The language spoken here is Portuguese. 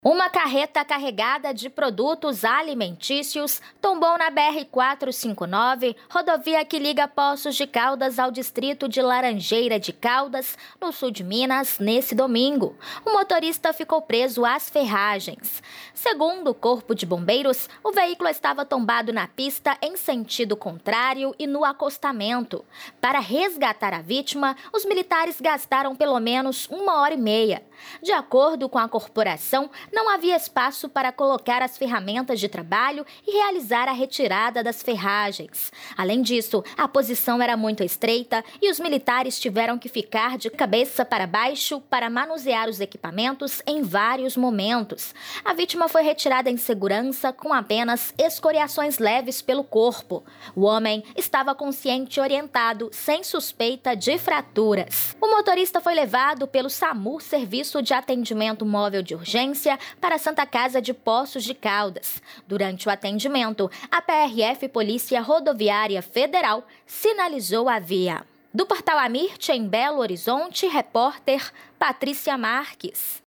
Uma carreta carregada de produtos alimentícios tombou na BR-459, rodovia que liga Poços de Caldas ao distrito de Laranjeira de Caldas, no sul de Minas, nesse domingo. O motorista ficou preso às ferragens. Segundo o Corpo de Bombeiros, o veículo estava tombado na pista em sentido contrário e no acostamento. Para resgatar a vítima, os militares gastaram pelo menos 1h30. De acordo com a corporação, não havia espaço para colocar as ferramentas de trabalho e realizar a retirada das ferragens. Além disso, a posição era muito estreita e os militares tiveram que ficar de cabeça para baixo para manusear os equipamentos em vários momentos. A vítima foi retirada em segurança com apenas escoriações leves pelo corpo. O homem estava consciente e orientado, sem suspeita de fraturas. O motorista foi levado pelo SAMU, Serviço de Atendimento Móvel de Urgência, para a Santa Casa de Poços de Caldas. Durante o atendimento, a PRF, Polícia Rodoviária Federal, sinalizou a via. Do Portal Amirte, em Belo Horizonte, repórter Patrícia Marques.